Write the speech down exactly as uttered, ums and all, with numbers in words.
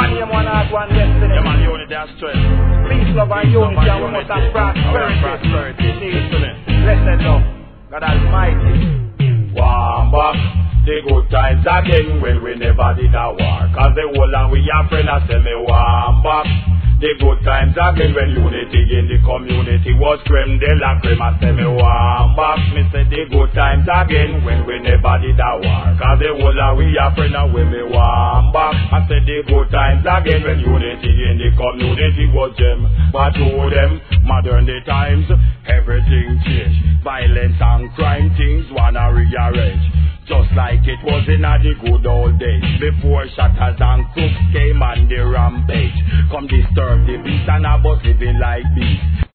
One name, one heart, one destiny. Yeah, man, unity and strength. Peace, love, and unity, and we must have prosperity. Blessed love, God Almighty. Warm back, the good times again when we never did a war. Cause the whole and we are friends, I say me warm back. The good times again when unity in the community was creme de la creme. I say me warm back. Me say the good times again when we never did a war. Cause the whole and we are friends and we me warm back. I say the good times again when unity in the community was gem. But to them, modern day times, everything changed. Violence and crime things wanna rearrange. Just like it was in a the good old days, before shatters and crooks came on the rampage. Come disturb the peace and a bus living like beasts.